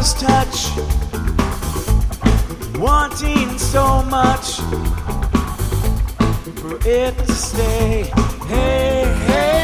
lover's touch, wanting so much for it to stay. Hey, hey.